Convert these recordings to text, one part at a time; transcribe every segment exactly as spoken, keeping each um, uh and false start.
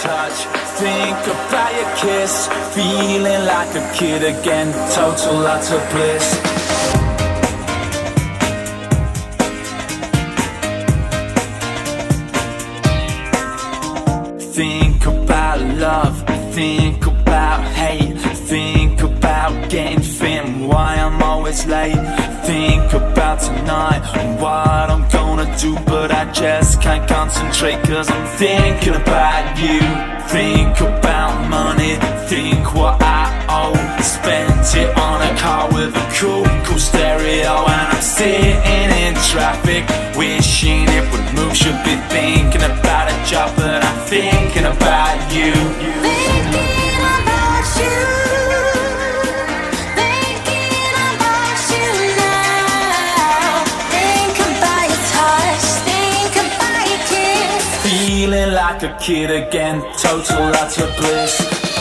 touch, think about your kiss, feeling like a kid again, total utter bliss. Think about love, think about hate, think about getting thin, why I'm always late. Think about tonight and what I'm gonna do, but I just can't concentrate cause I'm thinking about you. Think about money, think what I owe, spent it on a car with a cool, cool stereo, and I'm sitting in traffic, wishing it would move. Should be thinking about a job, but I'm thinking about you. Thinking about you, thinking about you now. Think about your touch, think about your kiss. Feeling like a kid again, total utter bliss.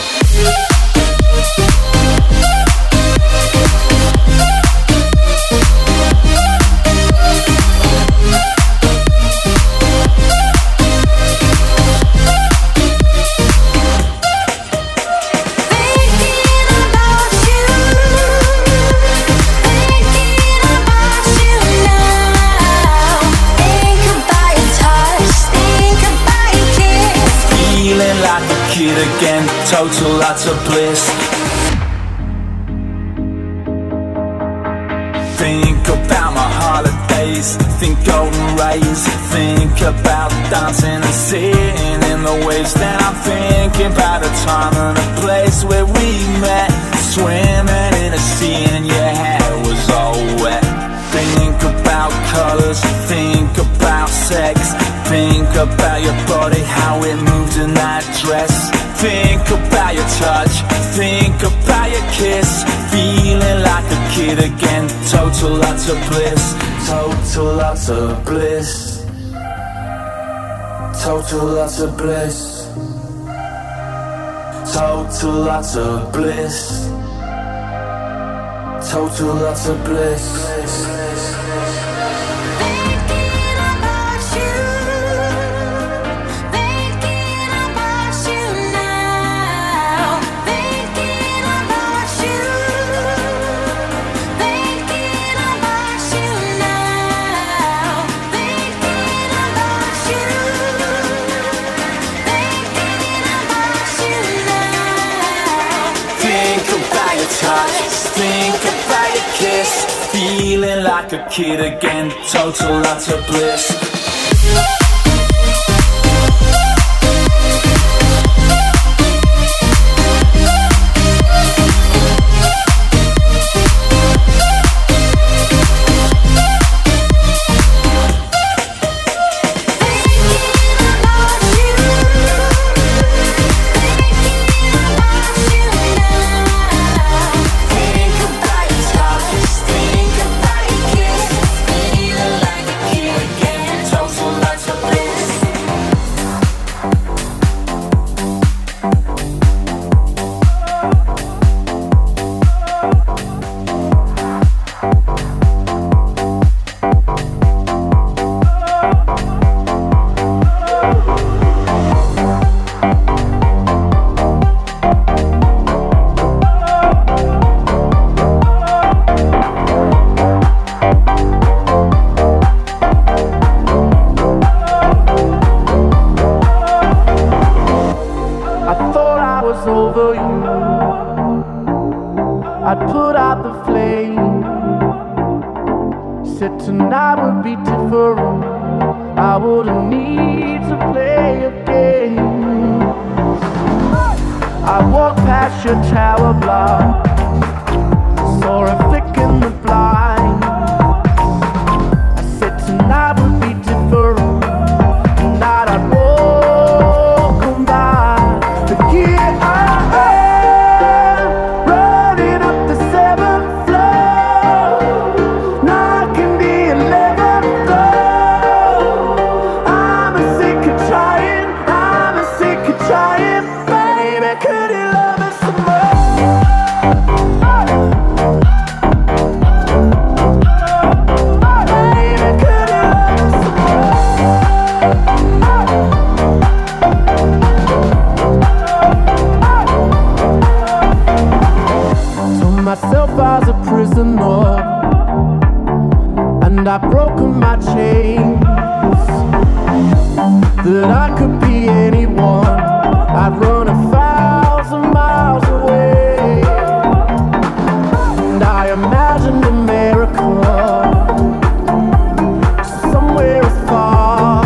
Kid again, total utter bliss. Think about my holidays, think golden rays, think about dancing and sitting in the waves. Then I'm thinking about a time and a place where we met, swimming in a sea and your hair was all wet. Think about colors, think about sex, think about your body, how it moved in that dress. Think about your touch, think about your kiss, feeling like a kid again, total utter bliss, total utter bliss, total utter bliss, total utter bliss, total utter bliss. Think about your kiss, feeling like a kid again, total utter bliss. Trying, baby, could you love me some more? myself as a prisoner, and I've broken my chains. That I could be anyone, I'd run a thousand miles away. And I imagined a miracle somewhere as far,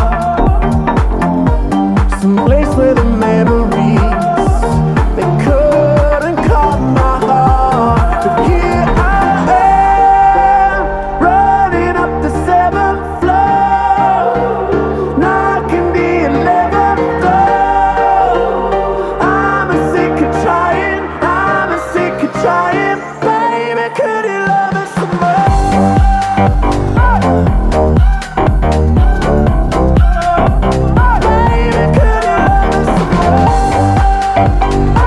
some place where the memories they couldn't calm my heart. But here I am, running up the seventh floor, knocking the eleventh door. I'm a sick of trying, I'm a sick of trying. Baby, could you love us some more? Baby, could you love us some more?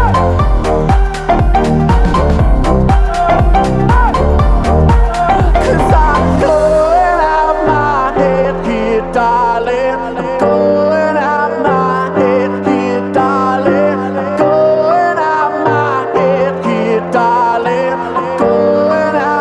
Cause I'm going out my head here, darling. I'm going out my head here, darling. I'm going out my head here, darling. I'm going out.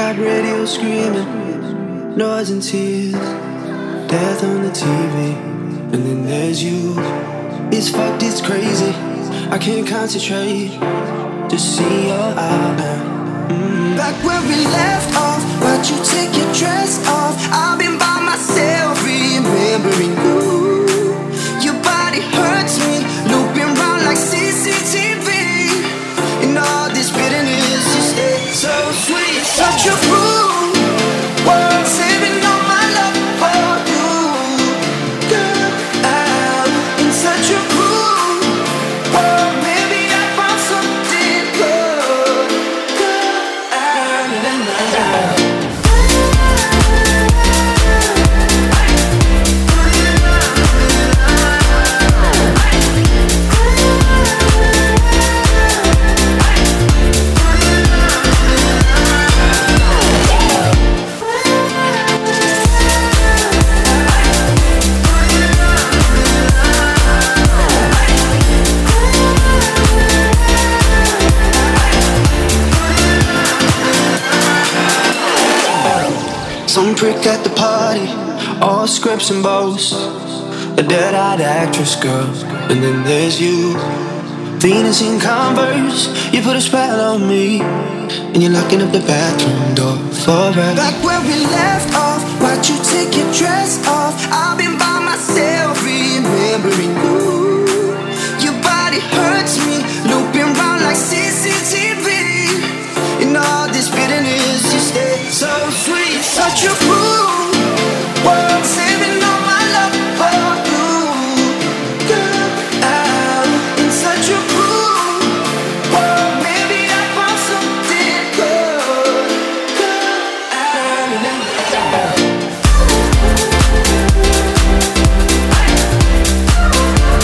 Cop radio screaming, noise and tears, death on the T V, and then there's you. It's fucked, it's crazy, I can't concentrate, just see your outline. Mm. Back where we left off, why'd you take your dress off? I've been by myself, remembering you. Your body hurts me, looping round like C C T V. And all this bitterness, you stay so sweet. Such a fool, world saving all my love for you. Girl, I'm in such a fool world, maybe I found something good. Girl, I'm some prick at the party, all scripts and boasts, a dead-eyed actress girl, and then there's you. Venus in Converse, you put a spell on me, and you're locking up the bathroom door forever. Back where we left off, why'd you take your dress off? I've been by myself, remembering you. Your body hurts me, looping round like C C T V. In all this bitterness, you stay so sweet. Such a fool, world saving all my love for you. Girl, I'm in such a fool world, maybe I found something good. Girl, I'm in love.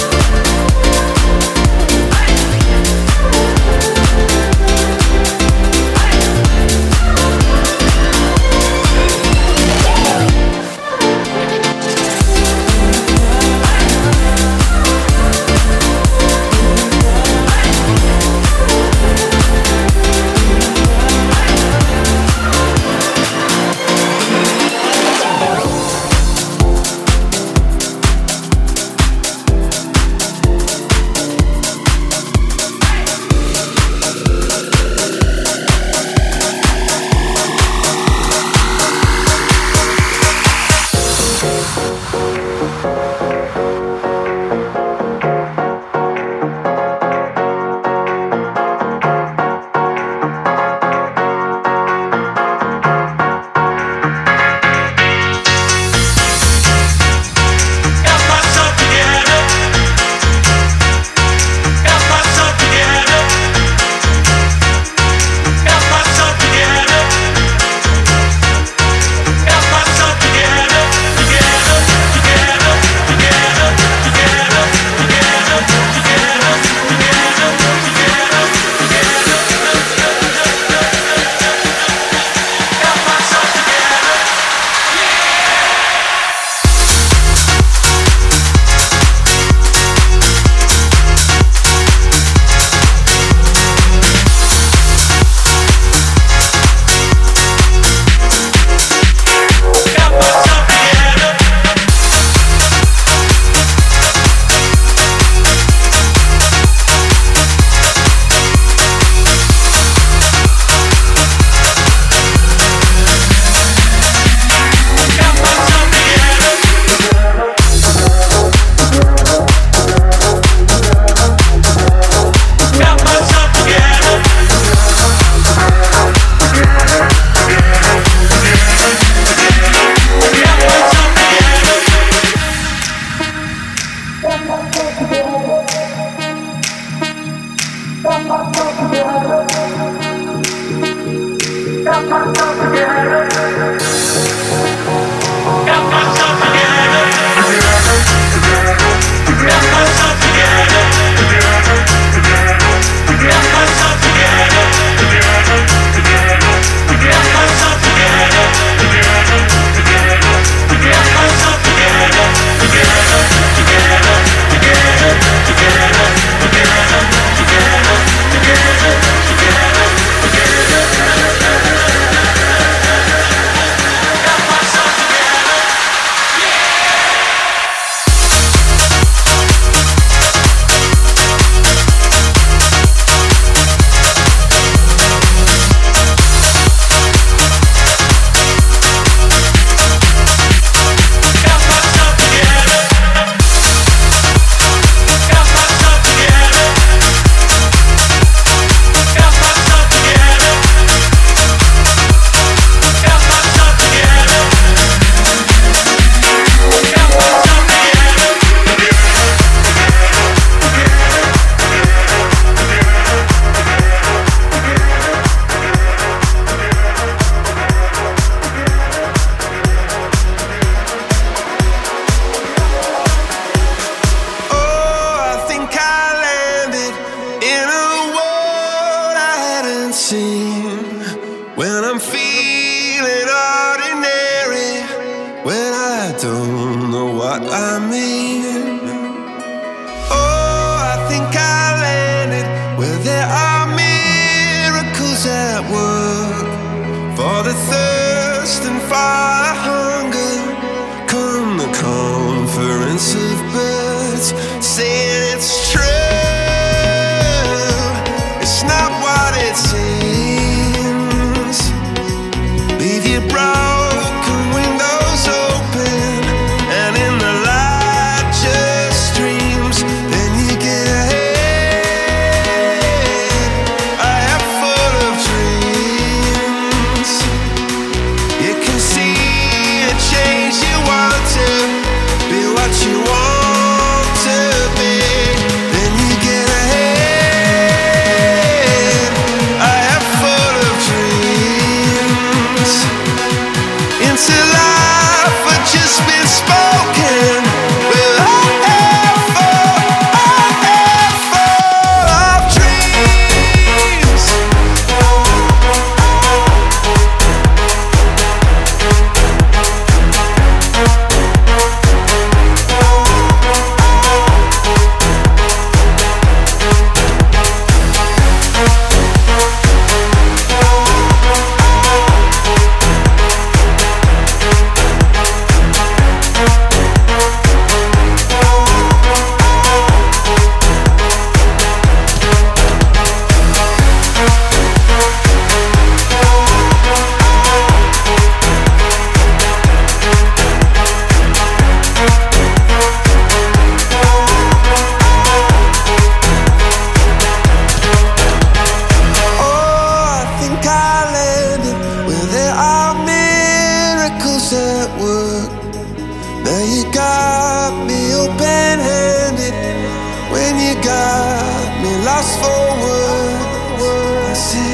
lost for words. I see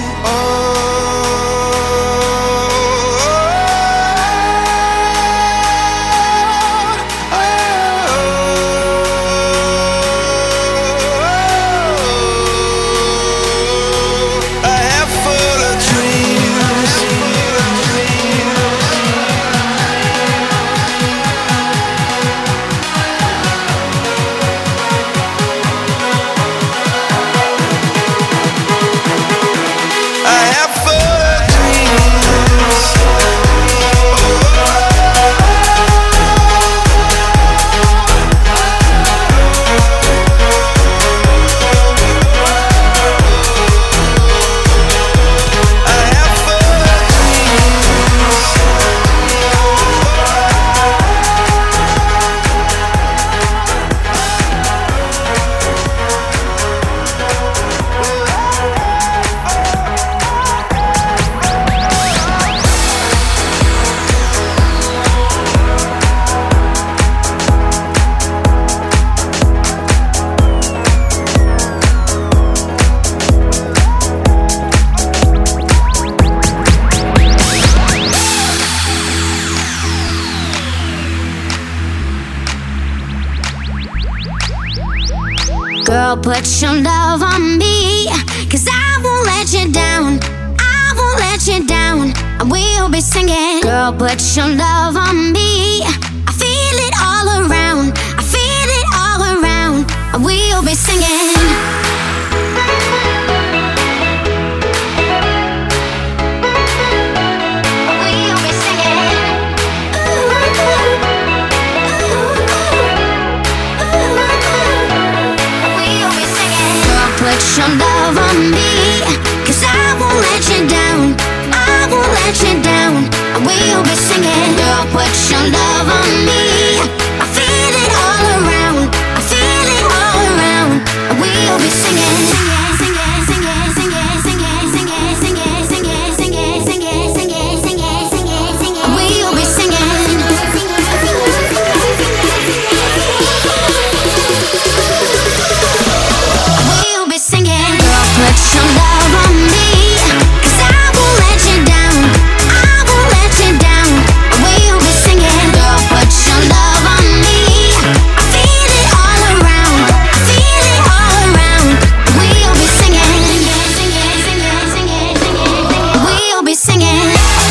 Girl, put your love on me, cause I won't let you down. I won't let you down. I will be singing. Girl, put your love on me. I feel it all around. I feel it all around. I will be singing. Put your love on me, cause I won't let you down. I won't let you down. I will be singing. Girl, put your love on me. I feel it all around. I feel it all around. I will be singing. Singing, singing, singing, singing, singing, singing, singing, singing, singing, singing, singing, singing, singing. I will be singing. Put your love on me, cause I won't let you down. I won't let you down. I will be singing. Girl, put your love on me. I feel it all around. I feel it all around. I will be singing. Singing, singing, singing, singing, singing. I will be singing.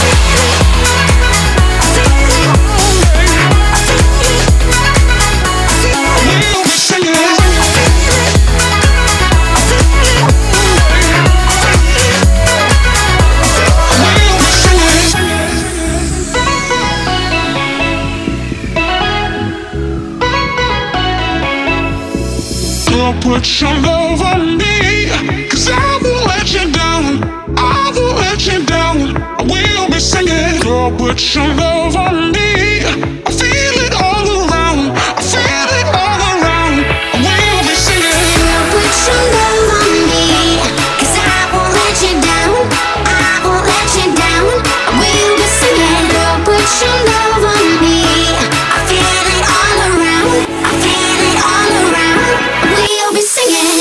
Put your love on me, cause I won't let you down. I won't let you down. I will be singing. Girl, put your love on me. I feel it all around. I feel it all around. I will be singing. Girl, put your love on me, cause I won't let you down. I won't let you down. I will be singing. Girl, put your love on me. I feel it all around. I feel it all around. We'll be singing.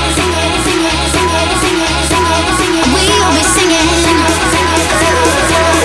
We'll be singing.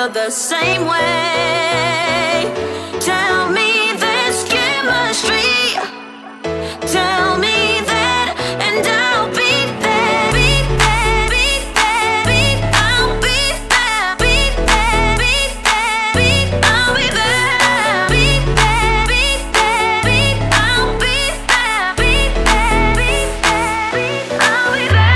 feel the same way. Tell me there's chemistry. Tell me that, and I'll be there. Be there, be there, be I'll be there. Be there, be there, be I'll be there. Be there, be there, be I'll be there. Be there, be there, be I'll be there.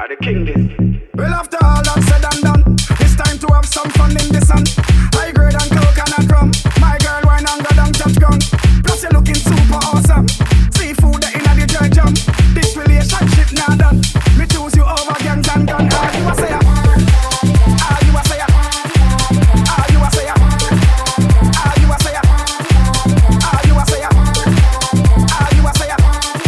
the king this. Well, after all that's said and done, it's time to have some fun in the sun. High grade and coconut rum. My girl wine and go down touch gun. Plus you're looking super awesome. Seafood the inna the dry jam. This relationship now done. Me choose you over gangs and gun. Ah, you a say ah. Ah, you a say ah. Ah, you a say ah. Ah, you a say ah. Ah, you a say ah. Ah, you a say ah.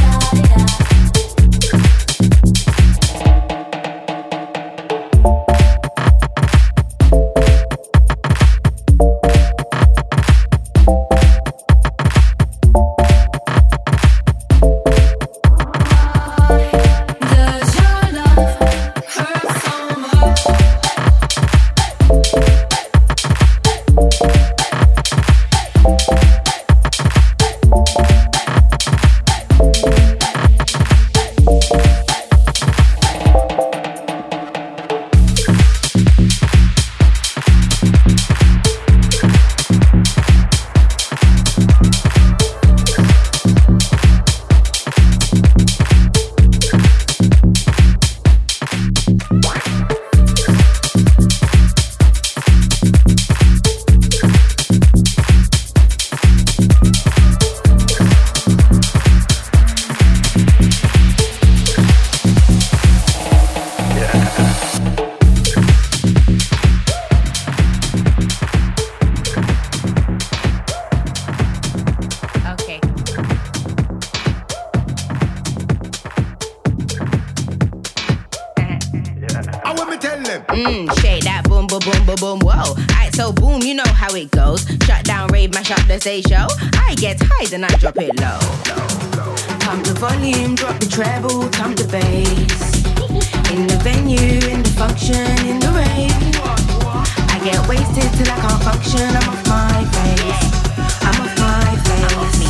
Say show, I get high then I drop it low. Pump the volume, drop the treble, pump the bass. In the venue, in the function, in the rave. I get wasted till I can't function. I'm off my face. I'm off my face.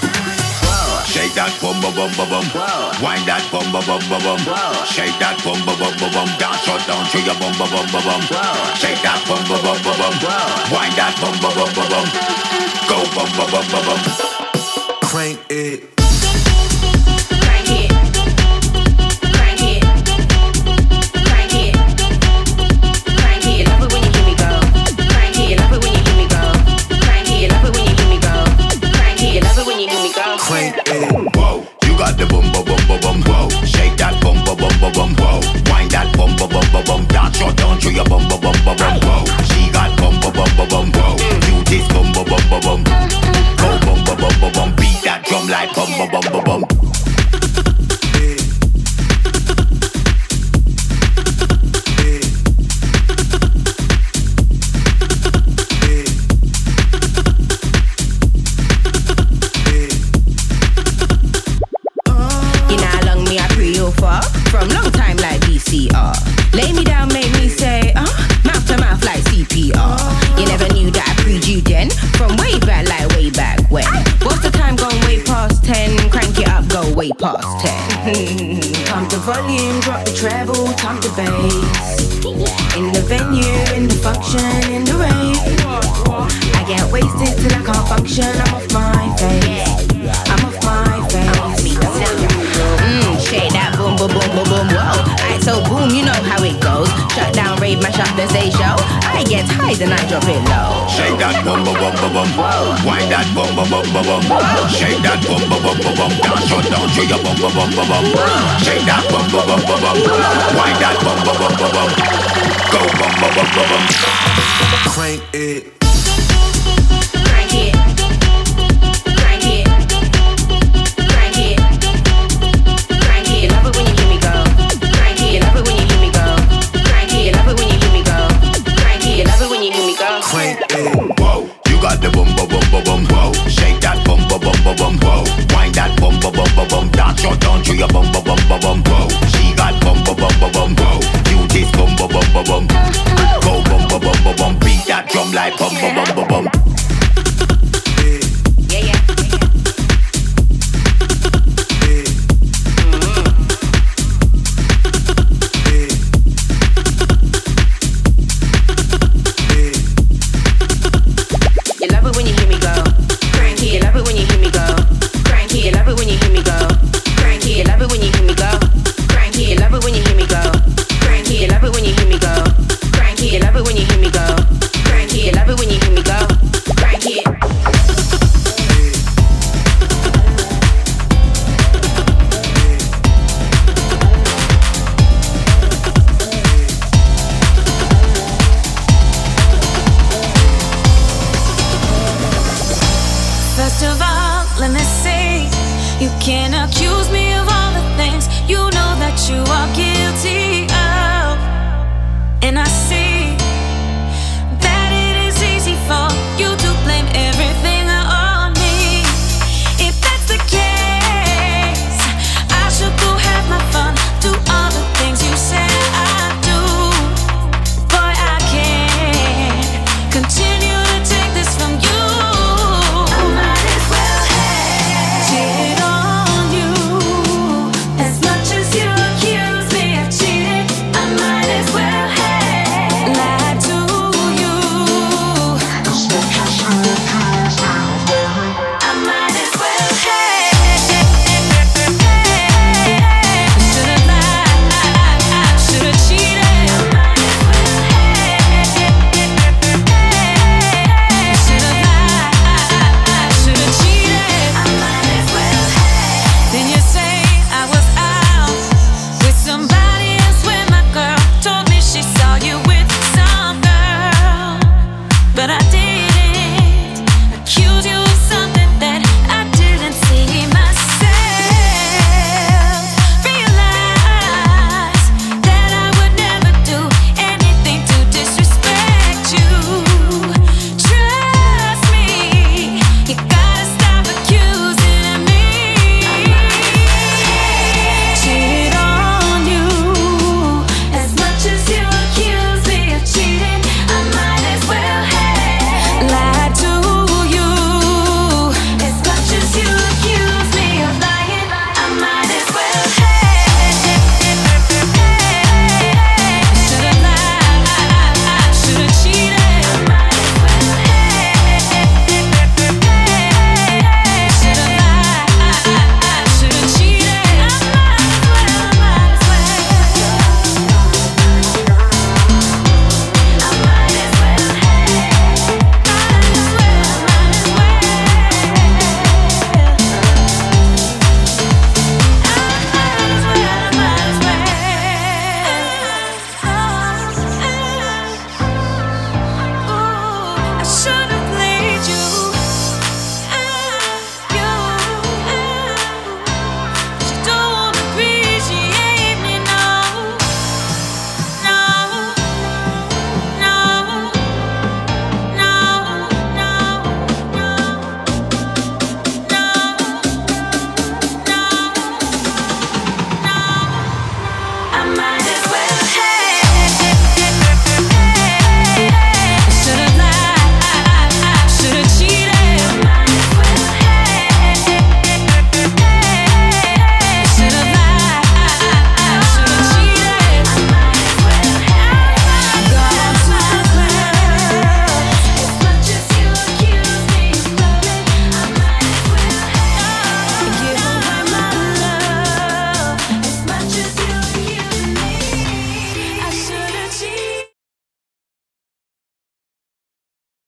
Shake that bum bum bum bum bum. Wind that bum bum bum bum bum. Shake that bum bum bum bum bum. Dance shut down to your bum bum bum bum bum. Shake that bum bum bum bum bum. Wind that bum bum bum bum bum. Go bum bum bum bum bum. Crank it. Crank it. Crank it. Crank it. Crank it. Love it when you hear me go. Crank it. Love it when you hear me go. Crank it. Love it when you hear me go. Crank it. Love it when you hear me go. Crank it. Whoa. You got the bum bum bum bum bum. Whoa. Shake that bum bum bum bum bum. Whoa. Wind that bum bum bum bum bum. Dance your down to your bum bum bum bum bum. Whoa. She got bum bum bum bum bum. Whoa. You this bum bum bum bum bum. Go bum bum bum bum bum. Beat that drum like bum bum bum bum bum. From long time like V C R. Lay me down, make me say, uh, mouth to mouth like C P R. You never knew that I preed you then. From way back, like way back when. What's the time gone way past ten? Crank it up, go way past ten. Pump the volume, drop the treble, pump the bass. In the venue, in the function, in the rave. I get wasted till I can't function. I'm off my face. I'm off my face. Mmm, shake that boom, boom, boom, boom, boom, whoa. Alright, so boom, you know how it goes. Shut down, rave, mash up the stage show. I get high, then I drop it low. Shake that boom, boom, boom, boom, boom. Wind that boom, boom, boom, boom, boom. Shake that boom, boom, boom, boom, boom. Dance your down to your boom, boom, boom, boom, boom. Shake that boom, boom, boom, boom, boom. Wind that boom, boom, boom, boom, boom. Go boom, boom, boom, boom, boom. Crank it. Crank it. Crank it. Crank it. Crank it. Love it when you hear me go. Crank it. Love it when you hear me go. Crank it. Love it when you hear me go. Crank it. Love it when you hear me go. Crank it. Whoa. You got the boom, boom, boom, boom, boom. Whoa. Shake that boom, boom, boom, boom, boom. Whoa. Wind that boom, boom, boom, boom, boom. Dance your down to your boom, boom, boom, boom, boom. Whoa. She got boom, boom, boom, boom, boom. Whoa. You this boom, boom, boom, boom, boom. Go boom, boom, boom, boom, boom. Beat that drum like bum, bum, bum, bum, bum.